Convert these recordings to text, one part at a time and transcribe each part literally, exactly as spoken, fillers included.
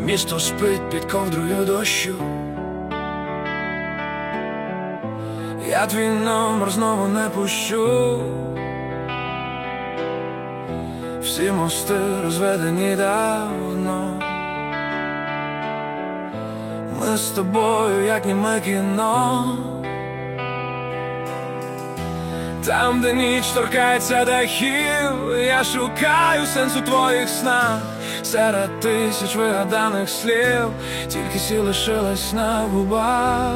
Місто спить під ковдрою дощу. Я твій номер знову не пущу. Всі мости розведені давно. Ми з тобою, як німе кіно. Там, де ніч торкається дахів, я шукаю сенс у твоїх снах. Серед тисяч вигаданих слів тільки сі лишилась на губах.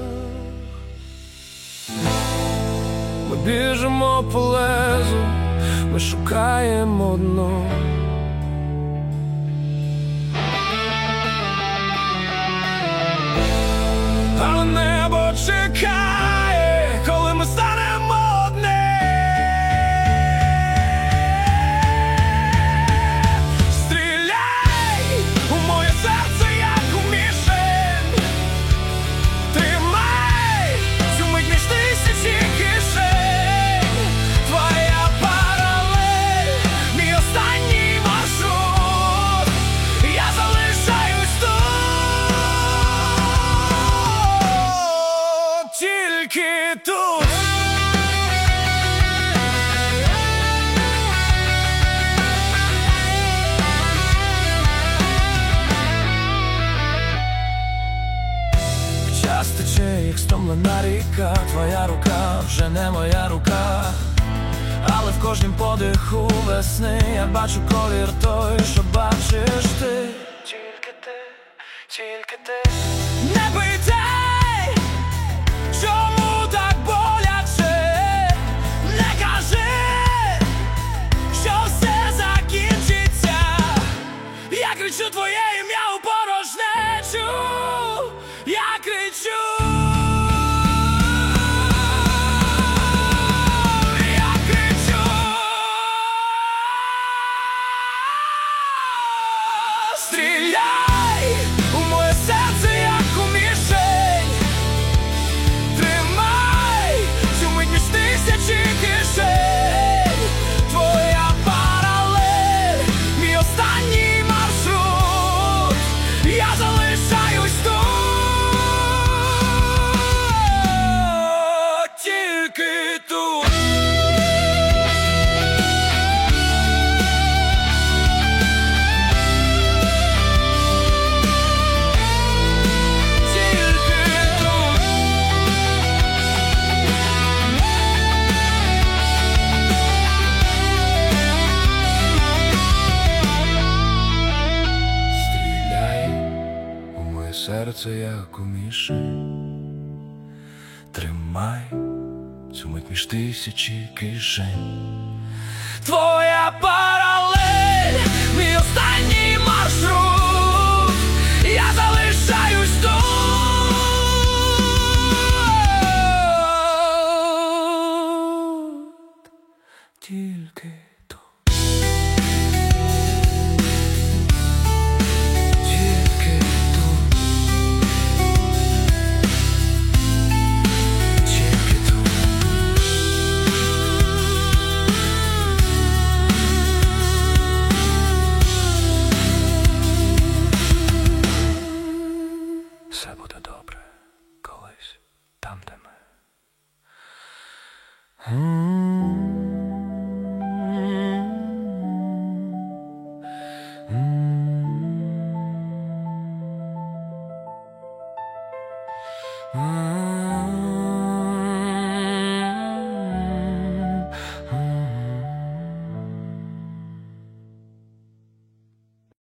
Ми біжимо по лезу, ми шукаємо дно. Але небо чекає, коли ми станемо одне. Стріляй у моє серце, як у мішень. Тримай цю мить між тисячі кишень. Твоя паралель, мій останній маршрут. Я залишаюсь тут. Тільки тут. Час тече, як стомлена ріка. Твоя рука вже не моя рука. Але в кожнім подиху весни я бачу колір той, що бачиш ти. Тільки ти, тільки ти. Не питай, чому так боляче. Не кажи, що все закінчиться. Я кричу твоє ім'я у порожнечу. Я кричу. Я кричу. Стріляй у моє серце, як у мішень. Тримай цю мить між тисячі кишень. Твоя паралель, мій останній маршрут. Я залишаюсь тут. Тільки тут. Стріляй у моє серце, як у мішень. Тримай цю мить між тисячі кишень. Твоя паралель, мій останній маршрут. Я залишаюсь тут. Тільки тут. Тільки тут. Тільки тут. Все буде добре колись, там, де ми. Mm-hmm.